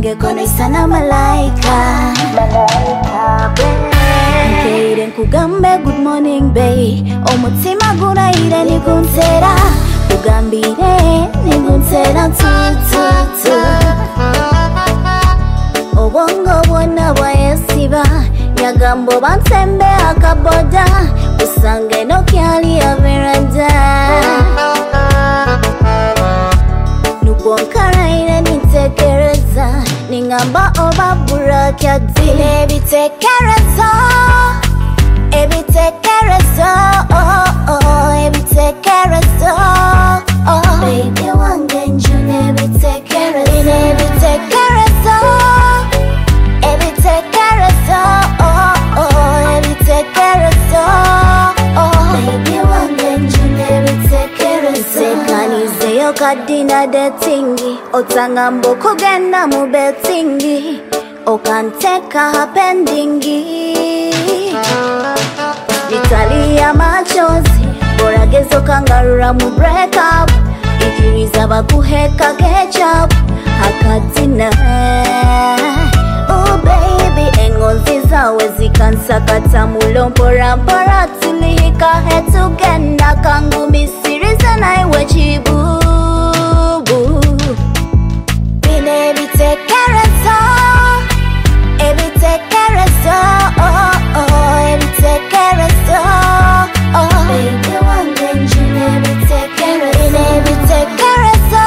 Nige kone sana malaika Nkeire nkugambe good morning bay Omutima guna ire niguntera Kugambire niguntera tu Obongo bwona bwayesiba Nyagambo bansembe akaboda Usange no kyali ya veranda Nukonkara ire nitekereza Ningamba oba burakadi Nebitekereza Ebitekereza Ebitekereza Baby wange nju nebitekereza Nebitekereza Ebitekereza Ebitekereza Baby wange nju nebitekereza Sekanizeyo kadina detingi Otangambo kugenda mu betingi Okanteka hapendingi Nitalia machozi Boragezo kangarura mu break up Ikiriza bakuheka ketchup Hakadina Oh baby Engonzi zawe zikansakata mulompora mpora Tulihika hetugenda kangumisiriza na iwe chibu Ebitekereza Ebitekereza Ebitekereza Baby wange nju nebitekereza Ebitekereza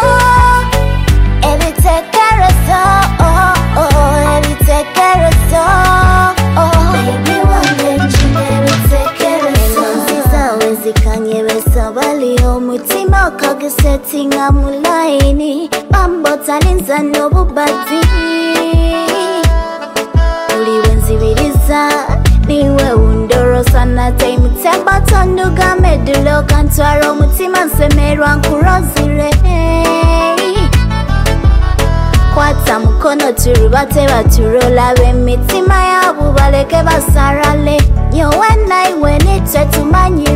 Ebitekereza Ebitekereza Baby wange nju nebitekereza Engonzi zawe zikanyebesa bali omutima okagesetinga mulaini Bambotalinza n'obubadi Uliwe nzibiriza Niwe undorosa nate mutemba tonduga medulo Kantwara omutima nsemerwa nkurozire Kwata mukono turubate baturola B'emitima yabo baleke basarale Nyowe naiwe nitwe tumanyi